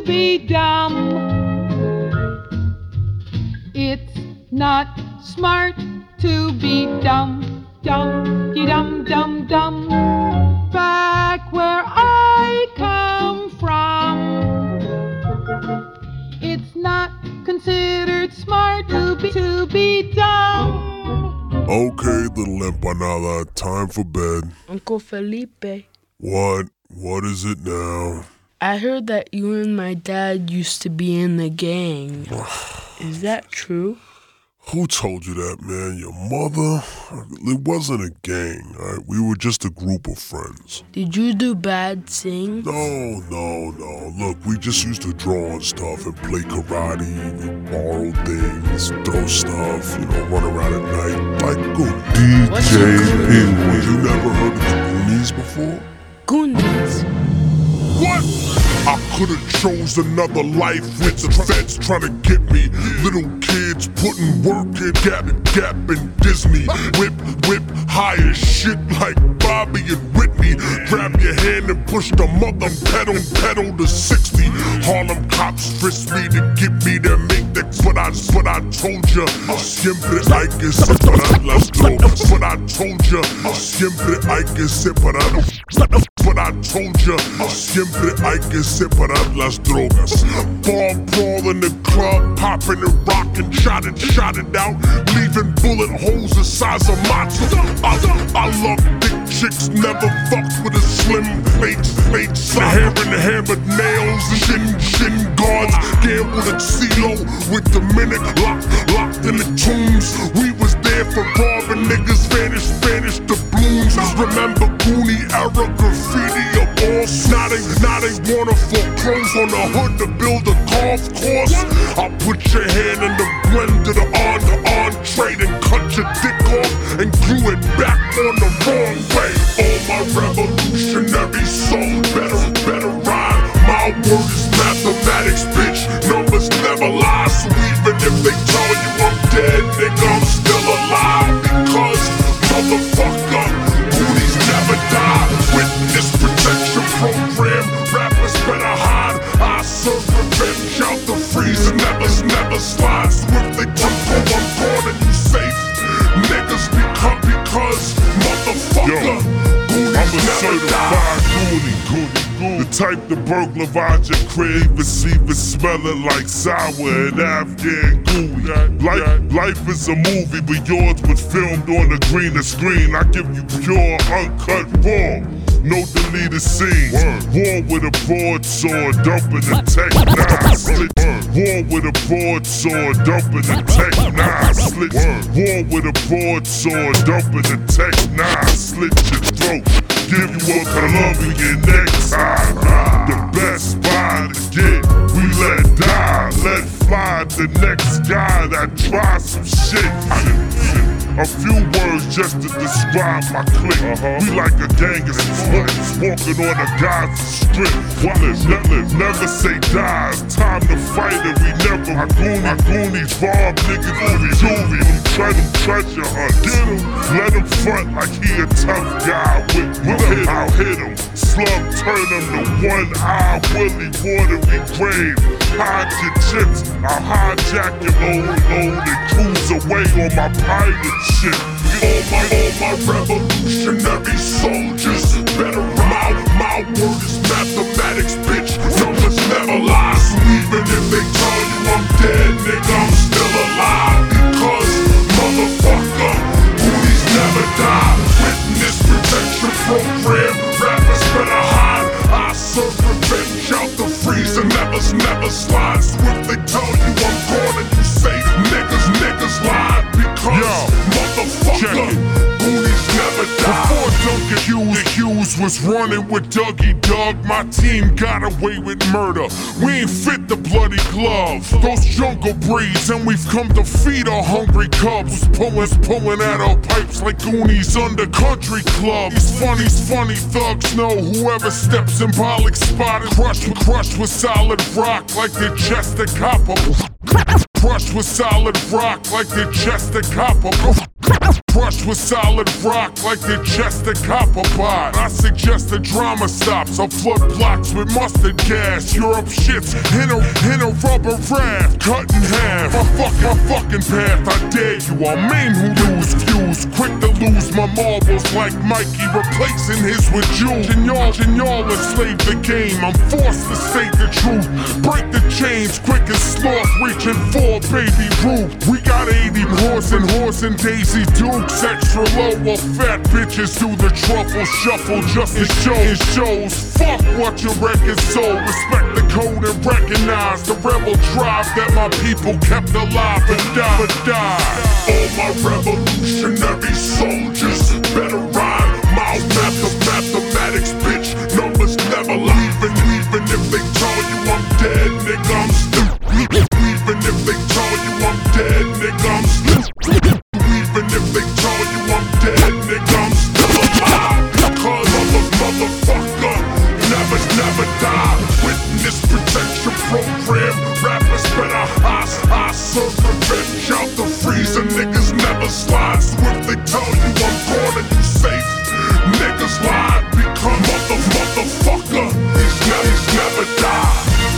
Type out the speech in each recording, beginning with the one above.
be dumb. It's not smart to be dumb, dumb. Back where I come from, it's not considered smart to be dumb. Okay, little empanada, time for bed. Uncle Felipe. What? What is it now? I heard that you and my dad used to be in the gang. Is that true? Who told you that, man? Your mother? It wasn't a gang, all right? We were just a group of friends. Did you do bad things? No. Look, we just used to draw on stuff and play karate, borrow things, throw stuff, run around at night. Like DJ Penguin. You never heard of the Goonies before? Goonies? What? I could've chose another life with the feds trying to get me. Little kids putting work in Gap and Disney. Whip, high as shit like Bobby and Whitney. Grab your hand and push the mother pedal to 60. Harlem cops frisk me to get me to make that. But I told ya, siempre hay que separar las drogas. But I told ya, siempre hay que separar. But I told ya, siempre hay que separar las drogas. Ball brawl in the club, popping and rocking, shot it out, leaving bullet holes the size of matzo. I love big chicks, never fucked with a slim fake side. Hammered nails and shin guards. Gambled at CeeLo with the minute locked in the tombs. We was there for robbing niggas, vanish the blooms. Remember Goonie era graffiti up all. Now they wanna foreclose on the hood to build a golf course. I'll put your hand in the blender, the entree, and cut your dick off and glue it back on the wrong way. All my revolutionary soul better rhyme. My word is mathematics, bitch. Numbers never lie. So even if they tell you I'm dead, nigga, I'm still alive. Because, motherfucker, Goonies never die. Witness protection program, rappers better hide. I serve revenge out the freezer, never slide. So if they come I'm gone and you safe, niggas become because, motherfucker, Goonies never die. The type to burglarize your crib and smell it like sour and Afghan gooey. Life is a movie, but yours was filmed on the greener screen. I give you pure, uncut raw, no deleted scenes. War with a broadsword, dumping the Tech 9 slit. War with a broadsword, dumping the Tech 9 slit. War with a broadsword, dumping the Tech 9 slit your throat. Give you a Colombian necktie. The best spy to get, we let die. Let fly the next guy that tries some shit. A few words just to describe my clique. We like a gang of sluts walking on a Gaza strip. Never say die, it's time to fight it. We never. My Goonies rob niggas for the jewelry. Treasure hunt. Get him, let him front like he a tough guy. I'll hit him. Slug turn him to one-eye Willie Watery grave. Hide your chips, I'll hijack your load and cruise away on my pirate shit. All my revolutionary soldiers better ride. My word is mathematics, bitch. Numbers never lie. So even if they tell you I'm dead, nigga, I'm still alive. Because, motherfucker, Goonies never die. Witness protection program, rappers better hide. I serve revenge out the freezer, never slide. So if they tell you I'm gone and you safe, niggas lie. Because, motherfucker, Goonies never die. Before Duncan Hughes was running with Dougie Doug, my team got away with murder. We ain't fit the bloody glove, those jungle breeds, and we've come to feed our hungry cubs. Pulling at our pipes like Goonies under country club. These funny thugs know whoever steps in Bollock spot is crushed with solid rock like their chest of copper. Crushed with solid rock like their chest of copper. brush with solid rock like the chest of copper pot. I suggest the drama stops. I'll flood blocks with mustard gas. Europe shits in a rubber raft, cut in half. My fucking path, I dare you. I'll maim who lose views. Quick to lose my marbles like Mikey, replacing his with Jules. And y'all enslave the game. I'm forced to say the truth. Break the chains quick as sloth, reaching for baby Ruth. We got 80 horse and Daisy Dukes, extra low while fat bitches do the truffle shuffle just to show it shows. Fuck what your record sold. Respect the code and recognize the rebel drive that my people kept alive and die. All my revolutionary soldiers better ride. Mouth mathematics, bitch. Numbers never lie. Even if they tell you I'm dead, nigga, I'm still. Even if they tell you I'm dead, nigga, I'm still. Even if they tell you I'm dead, nigga, I'm still alive. Because I'm a motherfucker, never die. Witness protection program, rappers better high serve revenge out the freezer. Niggas never slide, so if they tell you I'm gone and you safe, niggas lie. Become motherfucker, he's never die.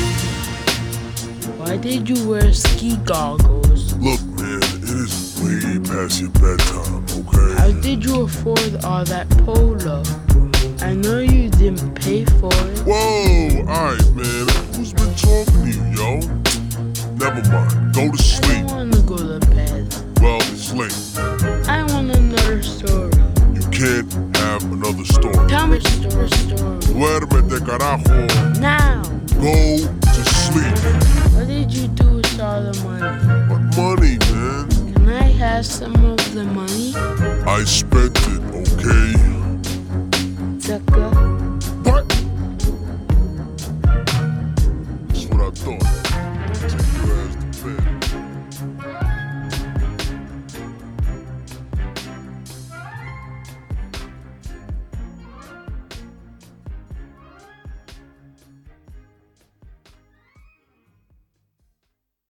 Why did you wear ski goggles? Look, man, it is way past your bedtime, okay? How did you afford all that polo? I know you didn't pay for it. Whoa, alright, man. Who's been talking to you, yo? Never mind. Go to I sleep. don't want to go to bed. Well, it's late. I want another story. You can't have another story. Tell me a story. Duérmete, carajo. Now. Go to sleep. What did you do with all the money? What money, man? Can I have some of the money? I spent it, okay?